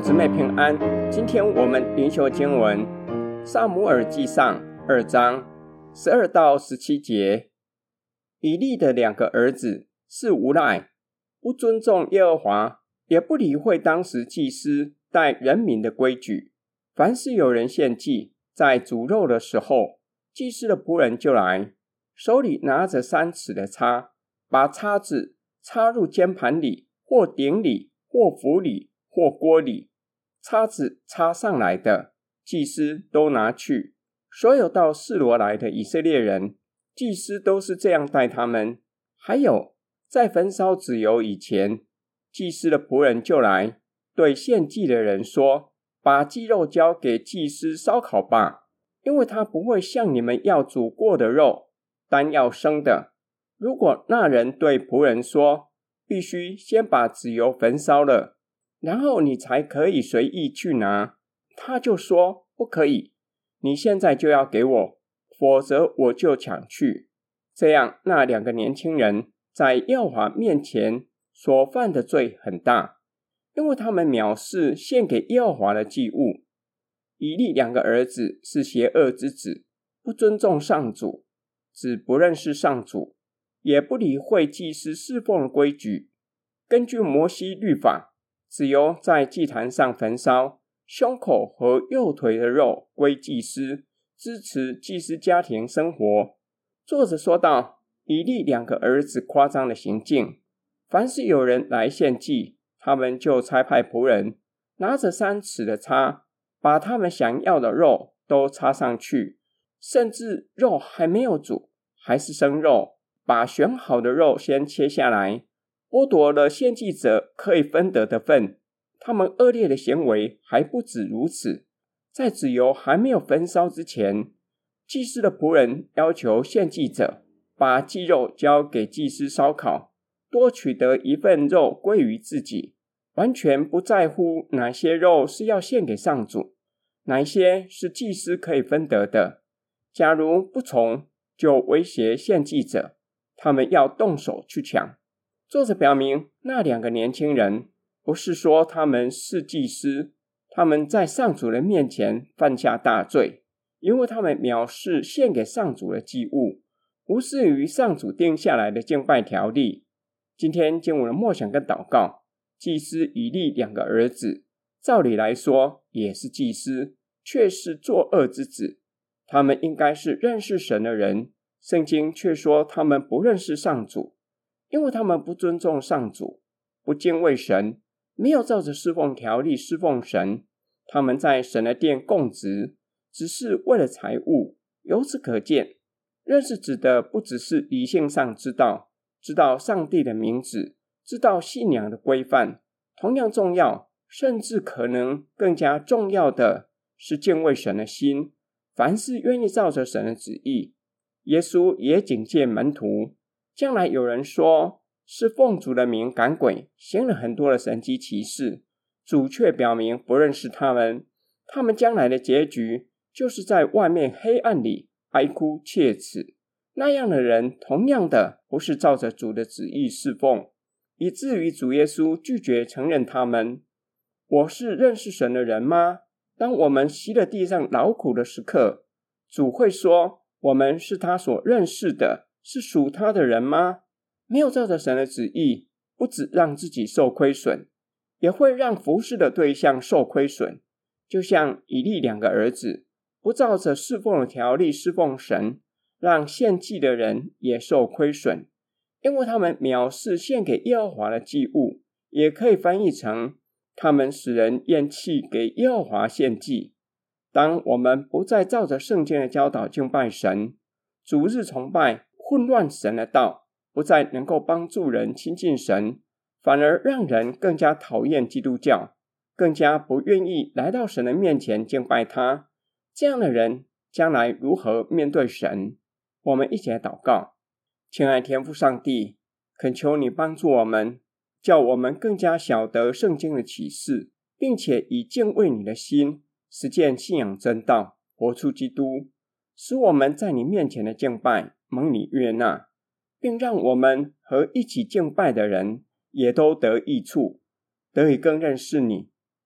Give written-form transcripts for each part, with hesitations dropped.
姊妹平安。今天我们灵修经文撒母耳记上2章12到17节。以利的2个儿子是无赖，不尊重耶和华，也不理会当时祭司带人民的规矩。凡是有人献祭，在煮肉的时候，祭司的仆人就来，手里拿着3尺的叉，把叉子插入煎盘里，或鼎里，或釜里，或锅里。叉子插上来的，祭司都拿去。所有到示罗来的以色列人，祭司都是这样待他们。还有，在焚烧脂油以前，祭司的仆人就来，对献祭的人说：把鸡肉交给祭司烧烤吧，因为他不会像你们要煮过的肉，单要生的。如果那人对仆人说：必须先把脂油焚烧了，然后你才可以随意去拿，他就说：不可以，你现在就要给我，否则我就抢去。这样那2个年轻人在耶和华面前所犯的罪很大，因为他们藐视献给耶和华的祭物。以利2个儿子是邪恶之子，不尊重上主，只不认识上主，也不理会祭司侍奉的规矩。根据摩西律法，只有在祭坛上焚烧，胸口和右腿的肉归祭司，支持祭司家庭生活。作者说道，以利2个儿子夸张的行径，凡是有人来献祭，他们就差派仆人拿着3尺的叉，把他们想要的肉都插上去，甚至肉还没有煮，还是生肉，把选好的肉先切下来，剥夺了献祭者可以分得的份。他们恶劣的行为还不止如此，在脂油还没有焚烧之前，祭司的仆人要求献祭者把鸡肉交给祭司烧烤，多取得1份肉归于自己，完全不在乎哪些肉是要献给上主，哪些是祭司可以分得的。假如不从，就威胁献祭者，他们要动手去抢。作者表明，那2个年轻人不是说他们是祭司，他们在上主的面前犯下大罪，因为他们藐视献给上主的祭物，无视于上主定下来的敬拜条例。今天经文的默想跟祷告，祭司以利2个儿子，照理来说也是祭司，却是作恶之子。他们应该是认识神的人，圣经却说他们不认识上主，因为他们不尊重上主，不敬畏神，没有照着侍奉条例侍奉神。他们在神的殿供职，只是为了财物。由此可见，认识指的不只是理性上知道上帝的名字，知道信仰的规范。同样重要，甚至可能更加重要的是敬畏神的心，凡事愿意照着神的旨意。耶稣也警戒门徒，将来有人说是奉主的名赶鬼，行了很多的神迹奇事，主却表明不认识他们。他们将来的结局就是在外面黑暗里哀哭切齿。那样的人同样的不是照着主的旨意侍奉，以至于主耶稣拒绝承认他们。我是认识神的人吗？当我们息了地上劳苦的时刻，主会说我们是他所认识的，是属他的人吗？没有照着神的旨意，不只让自己受亏损，也会让服侍的对象受亏损。就像以利2个儿子，不照着侍奉的条例侍奉神，让献祭的人也受亏损，因为他们藐视献给耶和华的祭物，也可以翻译成他们使人厌弃给耶和华献祭。当我们不再照着圣经的教导敬拜神，主日崇拜混乱神的道，不再能够帮助人亲近神，反而让人更加讨厌基督教，更加不愿意来到神的面前敬拜他。这样的人将来如何面对神？我们一起来祷告。亲爱天父上帝，恳求你帮助我们，叫我们更加晓得圣经的启示，并且以敬畏你的心实践信仰真道，活出基督，使我们在你面前的敬拜蒙你悦纳，并让我们和一起敬拜的人也都得益处，得以更认识你，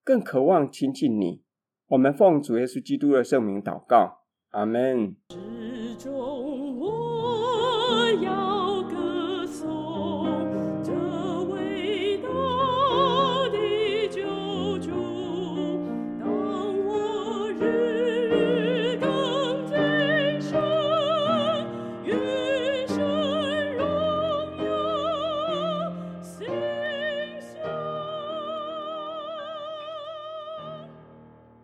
更渴望亲近你。我们奉主耶稣基督的圣名祷告，阿们。 始终我要